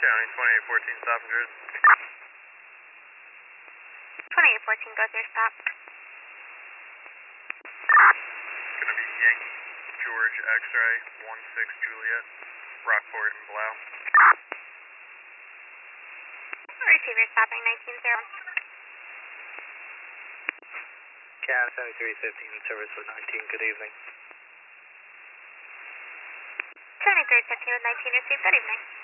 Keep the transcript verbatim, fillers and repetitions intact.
County twenty-eight fourteen, stop and grid. twenty-eight fourteen, go through stop. Gonna be Yankee George X-ray one six Juliet, Rockport and Blau. Receiver stopping nineteen zero. Cat seventy-three fifteen, service with nineteen, good evening. seventy-three fifteen with nineteen, receive, good evening.